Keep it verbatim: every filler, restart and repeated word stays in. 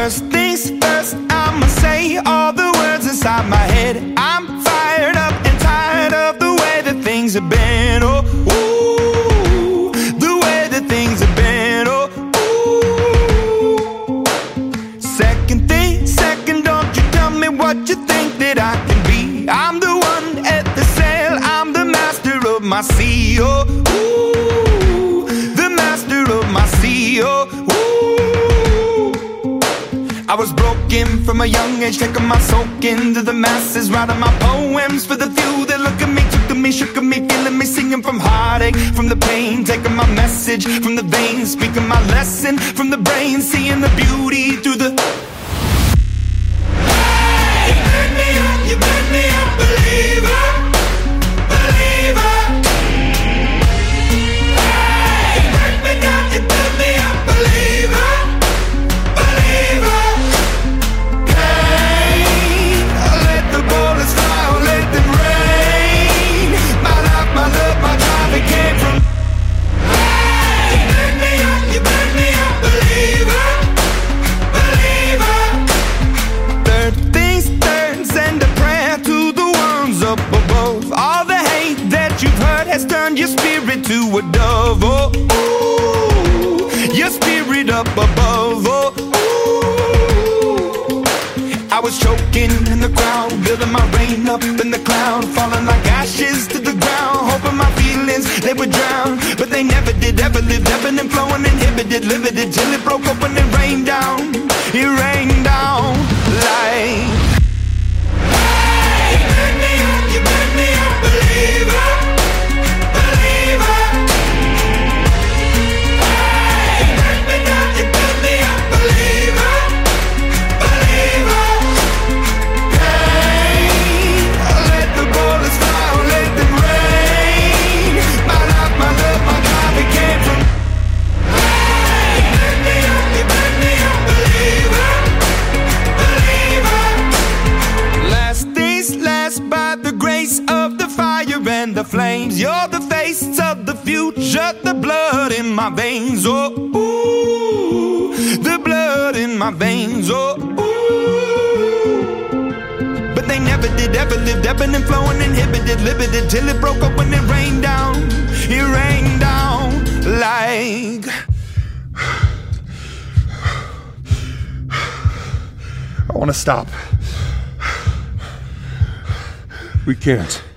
First things first, I'ma say all the words inside my head. I'm fired up and tired of the way that things have been. Oh, ooh, the way that things have been. Oh, ooh. Second thing, second, don't you tell me what you think that I can be. I'm the one at the sail, I'm the master of my sea. Oh, ooh, the master of my sea. Oh, ooh. I was broken from a young age, taking my soak into the masses, writing my poems for the few that look at me, took to me, shook at me, feeling me, singing from heartache, from the pain, taking my message from the veins, speaking my lesson from the brain, seeing the beauty through the. Hey, you burn me up, you burn me up, believer, believer. Hey, you burn me down, you burn me up, believer. Has turned your spirit to a dove. Oh, ooh, your spirit up above. Oh, ooh. I was choking in the crowd, building my rain up in the cloud, falling like ashes to the ground, hoping my feelings they would drown, but they never did. Ever lived, ebbing and flowing, inhibited, limited, till it broke open and rained down. It rained down like. Hey, you burn me up, you burn me up, believer. And the flames, you're the face of the future, the blood in my veins. Oh, ooh, the blood in my veins. Oh, ooh. But they never did, ever lived, ebbing and flowing, inhibited, limited, till it broke open and rained down. It rained down like. I want to stop. We can't.